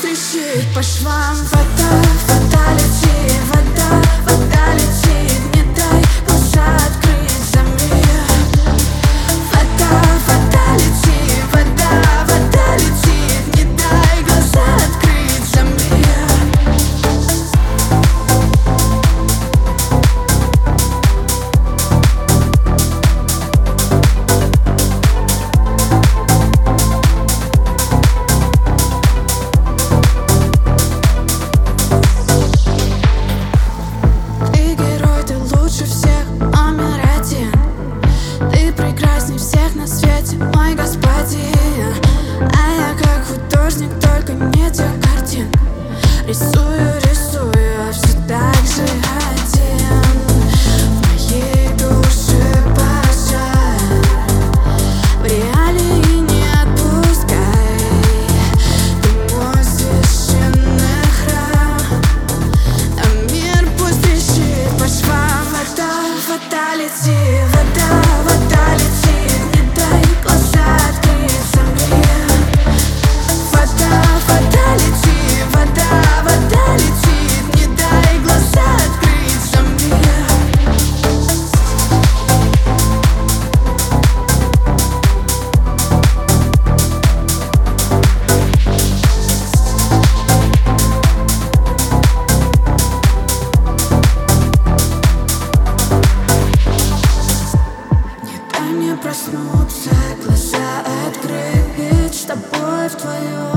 трещит по швам. Вода, вода летит, вода, вода летит. Не дай глаза открыть, замри. Вода, вода летит, вода, вода летит. Не дай глаза открыть, замри. Всех на свете, мой господин. А я как художник, только не тех картин. Рисую, рисую, а все так же один. В моей душе пожар, в реалии не отпускай. Ты мой священный храм, а мир пусть трещит по швам. Вода, вода летит, вода, вода летит. Проснуться, глаза открыть, с тобой вдвоем.